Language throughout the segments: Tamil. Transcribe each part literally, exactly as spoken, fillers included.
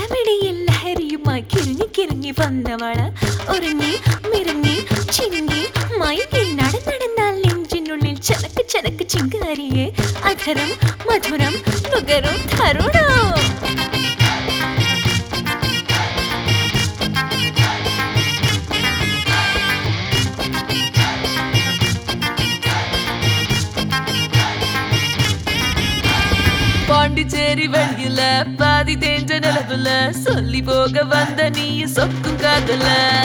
ഇളമിടിയിൽ ലഹരിയുമായി കിറങ്ങി കിറങ്ങി വന്നവള ഒരുങ്ങി മിറങ്ങി ചിങ്ങി മയങ്ങി നടന്നടന്നാൽ നെഞ്ചിനുള്ളിൽ ചനക്ക് ചനക്ക് ചിങ്കാരിയെ അധരം മധുരം നുകരും തരുണോ பாண்டிச்சேரி வழியில பாதி தேஞ்ச நிலவுல சொல்லி போக வந்த நீ சொக்கும் காதல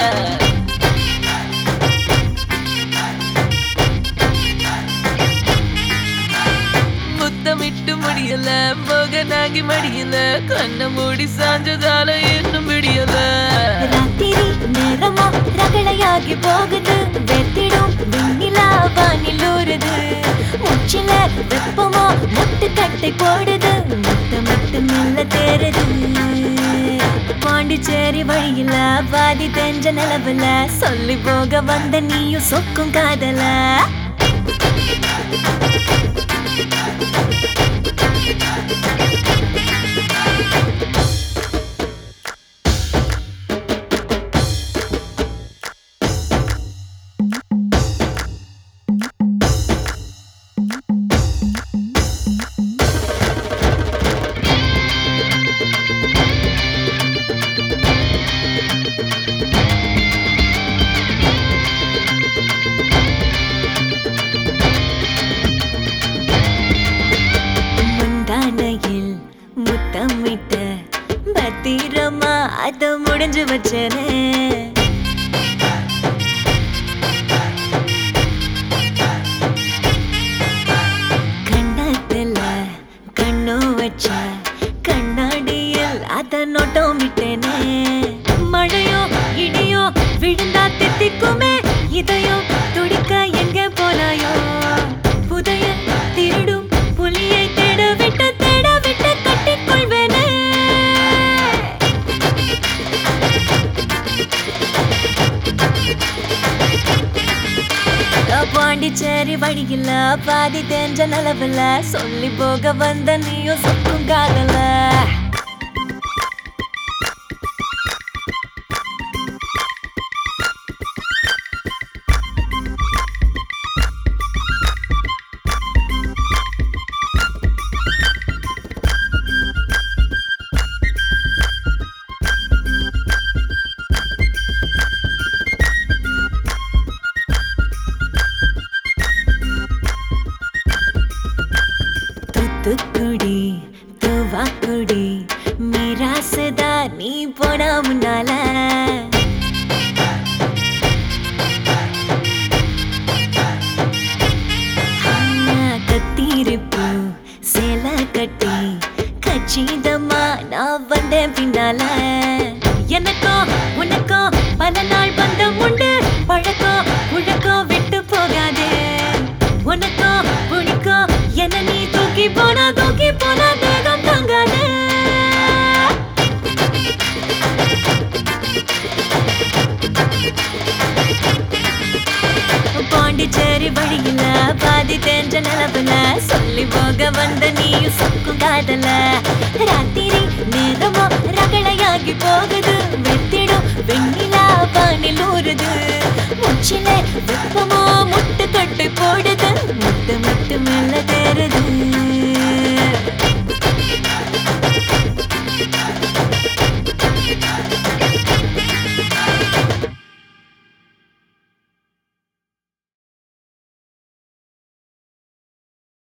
முத்தமிட்டு முடியல மோகனாகி மடியல கண்ண மூடி சாஞ்சதால இன்னும் விடியல ராத்திரி நேரமா ரகளையாகி போகுது வெத்திடும் விண்ணிலா வானில் ஊறுது முச்சில வெப்பமா முட்டு கட்டை போடுது முட்டு முட்டு மெல்ல தேருது பாண்டிச்சேரி வழியில பாதி தெஞ்ச நிலவுல சொல்லி போக வந்த நீயும் சொக்கும் காதல முத்தமிட்ட பத்திரமா அத முடிஞ்சு வச்சனே கண்ணத்துல கண்ணோ வச்ச கண்ணாடியில் அத நோட்டம் விட்டேனே மழையோ இடியோ விழுந்தா தித்திக்குமே இதயம் துடிக்க எங்க போனாயோ புதைய திருடும் புலியை தேட விட்டு தேட விட்டு கட்டிக்கொள்வேனே பாண்டிச்சேரி வழியில பாதி தெரிஞ்ச நிலவுல சொல்லி போக வந்த நீயும் சொக்கும் காதல தூத்துக்குடி தூவாக்குடி மிராசுதா நீ போனா முன்னால கத்திருப்பு சேல கட்டி கச்சிதமா நான் வந்தேன் பின்னால எனக்கும் உனக்கும் பல நாள் பந்தம் உண்டு பழக்கம் உழக்கம் விட்டு போகாதே உனக்கும் பிடிக்கும் என்ன நீ தூக்கி போனா தூக்கி போனா தேகம் தங்காதே பாண்டிச்சேரி வழியில பாதி தெரிஞ்ச நிலவுல சொல்லி போக வந்த நீயும் சொக்கும் காதல ராத்திரி நேரமா ரகளையாகி போகுது வெத்திடும் வெண்ணிலா வானில் ஊறுது முச்சில வெப்பமா முட்டு கட்டை போடுது முட்டு முட்டு மெல்ல தேருது